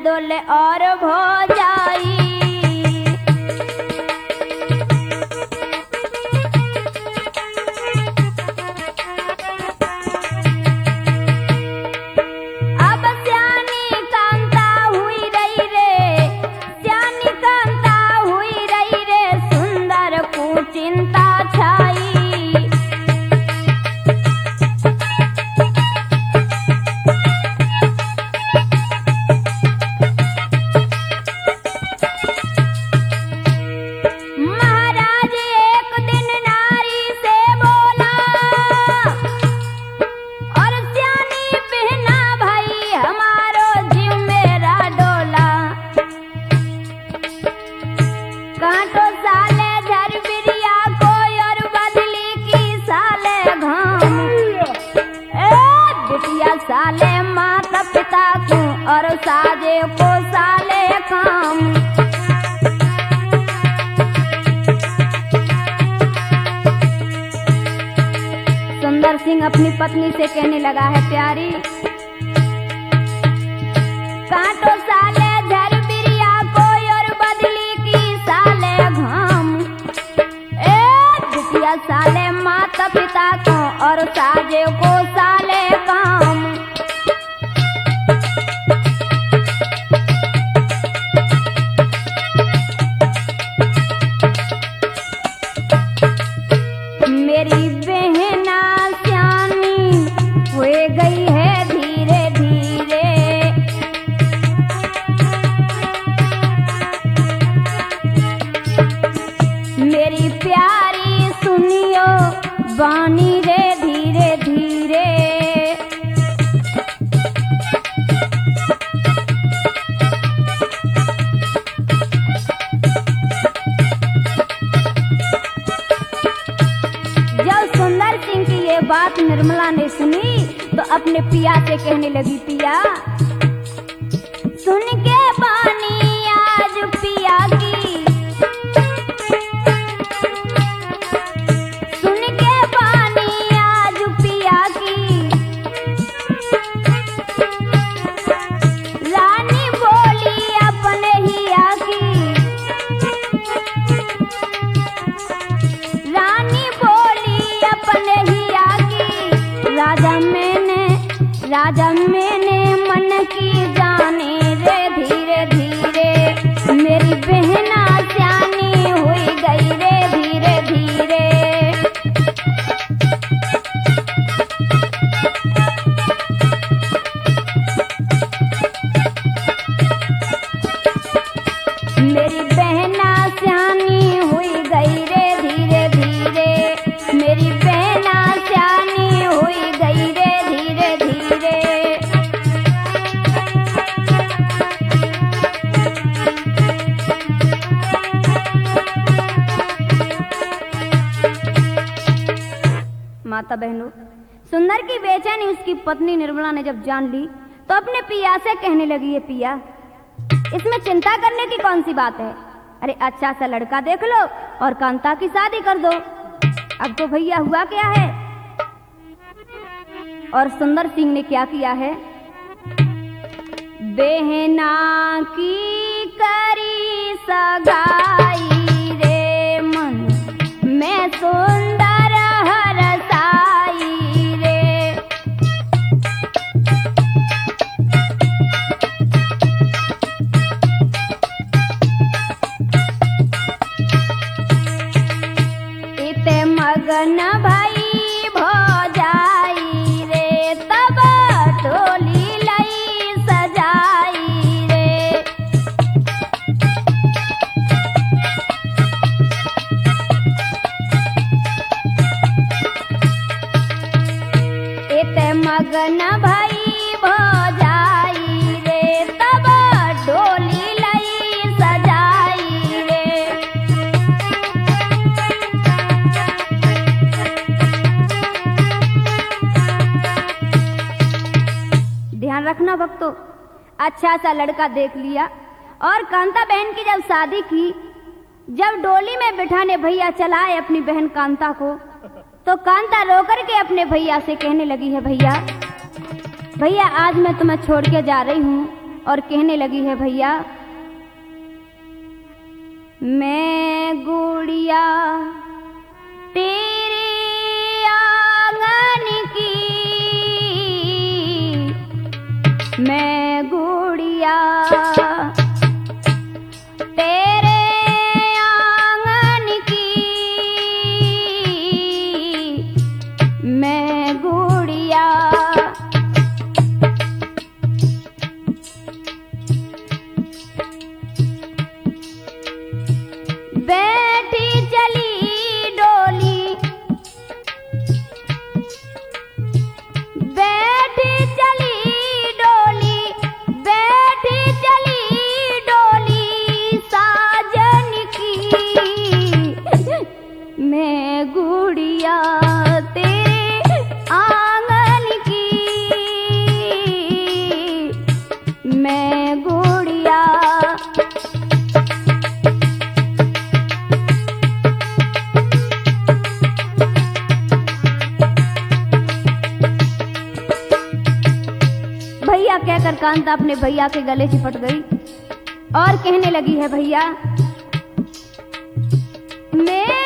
दुल और भौजाई। अब श्यानी कांता हुई रही रे, श्यानी कांता हुई रही रे, सुंदर को चिंता छाई। महाराज एक दिन नारी से बोला, और श्यानी बहना भाई हमारो जीव मेरा डोला। कांटो साले झर बिरिया कोई और बदली की साले घाम। बिटिया साले माता पिता को और साजे को साले काम। सुंदर सिंह अपनी पत्नी से कहने लगा है, प्यारी कांटो साले झर बिरिया कोई और बदली की साले घाम। बिटिया साले माता पिता को और साजे को साले काम। मेरी बहना श्यानी हो गई है धीरे धीरे, मेरी प्यारी सुनियो बानी रे धीरे धीरे। जब सुंदर सिंह की ये बात निर्मला ने सुनी तो अपने पिया से कहने लगी, पिया सुन के बानी आज पिया की, सुन के बानी आज पिया की। रानी बोली अपने हिया की, रानी बोली अपने हिया की। राजा मैंने मन की जाने रे धीरे धीरे, मेरी बहना श्यानी हुई गई रे धीरे धीरे। मेरी बहना श्यानी हुई गई रे धीरे धीरे, मेरी बहना श्यानी हुई गई रे धीरे धीरे। माता बहनों, सुंदर की बेचैनी उसकी पत्नी निर्मला ने जब जान ली तो अपने पिया से कहने लगी, है पिया इसमें चिंता करने की कौन सी बात है। अरे अच्छा सा लड़का देख लो और कांता की शादी कर दो। अब तो भैया हुआ क्या है। और सुंदर सिंह ने क्या किया है, बहना की करी सगाई रे, मन में सुंदर हरसाई रे। इते मगन भाई भौजाई रे, तब डोली लई सजाई रे। इते मगन भाई भौजाई रे, तब डोली लई सजाई रे। ध्यान रखना भक्तों, अच्छा सा लड़का देख लिया और कांता बहन की जब शादी की, जब डोली में बिठाने भैया चलाए अपनी बहन कांता को, तो कांता रोकर के अपने भैया से कहने लगी है, भैया भैया आज मैं तुम्हें छोड़ के जा रही हूँ, और कहने लगी है भैया, मैं गुड़िया तेरे आंगन की, मैं गुड़िया तेरे आंगन की, मैं गुड़िया बैठी चली डोली, बैठी चली डोली, बैठी चली डोली साजन की, मैं गुड़िया तेरे आंगन की, मैं गुड़िया भैया कहकर कांता अपने भैया के गले चिपट गई और कहने लगी है भैया, मैं